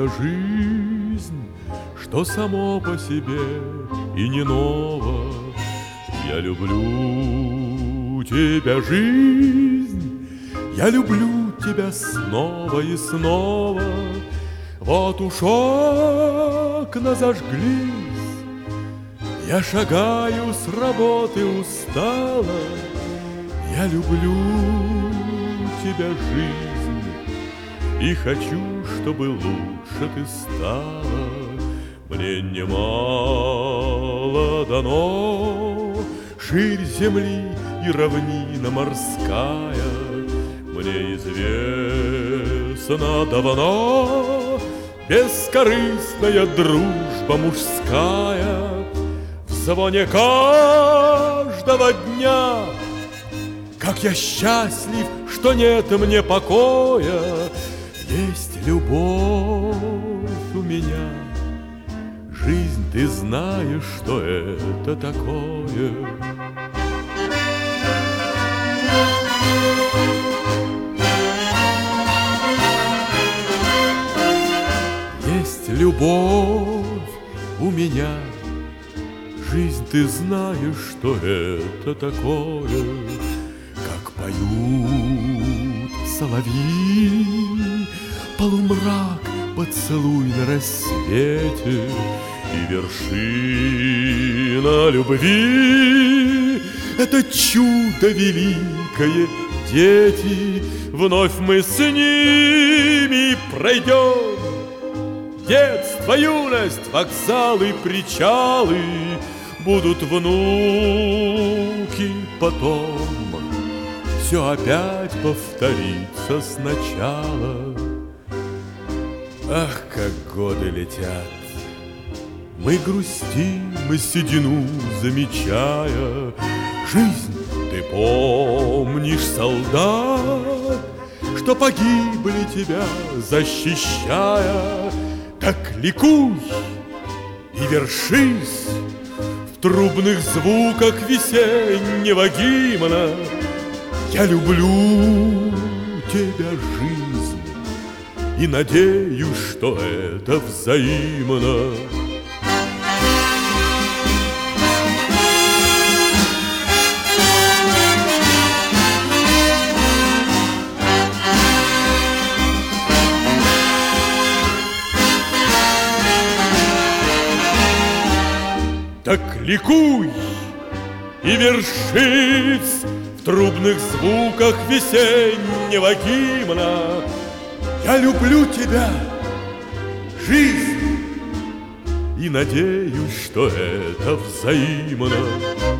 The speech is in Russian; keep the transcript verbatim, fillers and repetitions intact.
это жизнь, что само по себе и не ново. Я люблю тебя, жизнь, я люблю тебя снова и снова. Вот уж окна зажглись, я шагаю с работы устала. Я люблю тебя, жизнь, и хочу, чтобы лучше ты стала. Мне немало дано, ширь земли и равнина морская. Мне известно давно бескорыстная дружба мужская. В звоне каждого дня как я счастлив, что нет мне покоя. Есть любовь у меня, жизнь, ты знаешь, что это такое. Есть любовь у меня, жизнь, ты знаешь, что это такое. Как поют соловьи, полумрак, поцелуй на рассвете, и вершина любви — это чудо великое, дети. Вновь мы с ними пройдем детство, юность, вокзалы, причалы. Будут внуки потом, все опять повторится сначала. Ах, как годы летят, мы грустим и седину замечая. Жизнь, ты помнишь, солдат, что погибли тебя защищая? Так ликуй и вершись в трубных звуках весеннего гимна. Я люблю тебя, жизнь, и надеюсь, что это взаимно. Так ликуй и вершись в трубных звуках весеннего гимна. Я люблю тебя, жизнь, и надеюсь, что это взаимно.